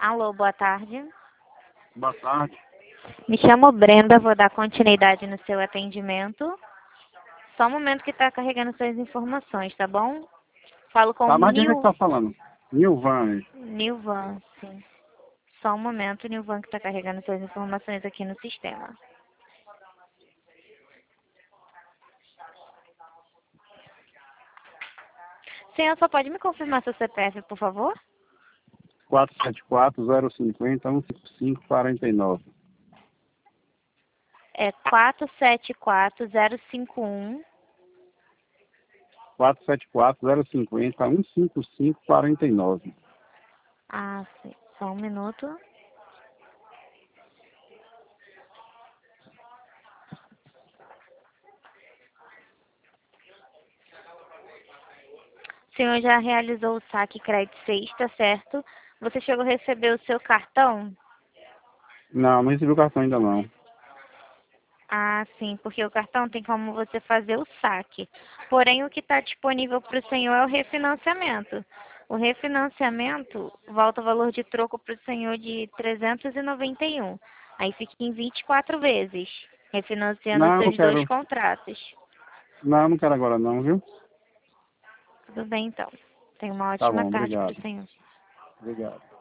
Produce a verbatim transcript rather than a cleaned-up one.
Alô, boa tarde. Boa tarde. Me chamo Brenda, vou dar continuidade no seu atendimento. Só um momento que está carregando suas informações, tá bom? Falo com Tá, o mas de que Nil... tá falando? Nilvan. Nilvan, sim. Só um momento, Nilvan, que está carregando suas informações aqui no sistema. Senhor, só pode me confirmar seu C P F, por favor? quatro sete quatro, zero cinco zero, um cinco cinco, quatro nove. É quatro sete quatro zero cinco um. quatro sete quatro, zero cinco zero, um cinco cinco, quatro nove. Ah, sim. Só um minuto. O senhor já realizou o saque crédito sexta, certo? Você chegou a receber o seu cartão? Não, não recebi o cartão ainda não. Ah, sim, porque o cartão tem como você fazer o saque. Porém, o que está disponível para o senhor é o refinanciamento. O refinanciamento volta o valor de troco para o senhor de trezentos e noventa e um. Aí fica em vinte e quatro vezes, refinanciando os Não, não seus dois quero. contratos. Não, não quero agora não, viu? Tudo bem, então. Tenha uma Tá ótima bom, tarde para obrigado. o senhor. Obrigado.